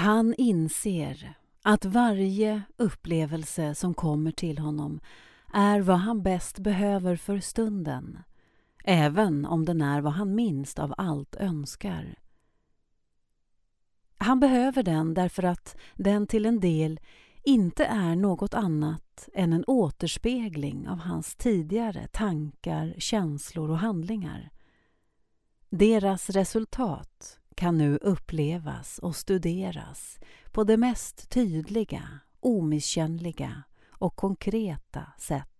Han inser att varje upplevelse som kommer till honom är vad han bäst behöver för stunden, även om den är vad han minst av allt önskar. Han behöver den därför att den till en del inte är något annat än en återspegling av hans tidigare tankar, känslor och handlingar. Deras resultat kan nu upplevas och studeras på det mest tydliga, omisskännliga och konkreta sätt.